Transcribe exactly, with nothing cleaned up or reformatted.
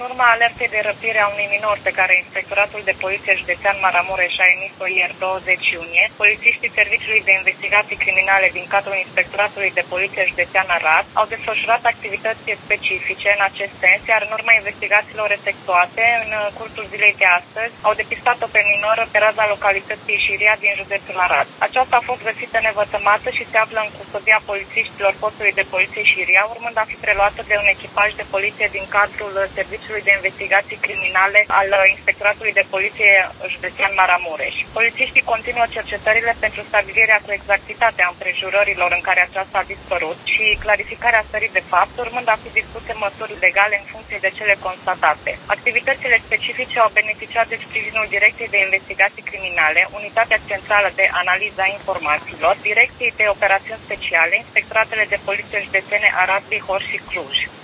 urma alertei de răpire a unui minor pe care Inspectoratul de Poliție Județean Maramureș a emis-o ieri douăzeci iunie, polițiștii Serviciului de Investigații Criminale din cadrul Inspectoratului de Poliție Județean Arad au desfășurat activități specifice în acest sens, iar în urma investigațiilor efectuate în cursul zilei de astăzi au depistat-o pe minoră pe raza localității Șiria din județul Arad. Aceasta a fost găsită nevătămată și se află în custodia polițiștilor postului de poliție Șiria, urmând a fi preluată de un echipaj de poliție din cadrul Serviciului de Investigații Criminale al Inspectoratului de Poliție Județean Maramureș. Polițiștii continuă cercetările pentru stabilirea cu exactitate a împrejurărilor în care aceasta a dispărut și clarificarea stării de fapt, urmând a fi dispuse măsuri legale în funcție de cele constatate. Activitățile specifice au beneficiat de sprijinul Direcției de Investigații Criminale, Unitatea Centrală de Analiză a Informațiilor, Direcției de Operațiuni Speciale, Inspectoratele de Poliție Județene Arad, Bihor și Cluj.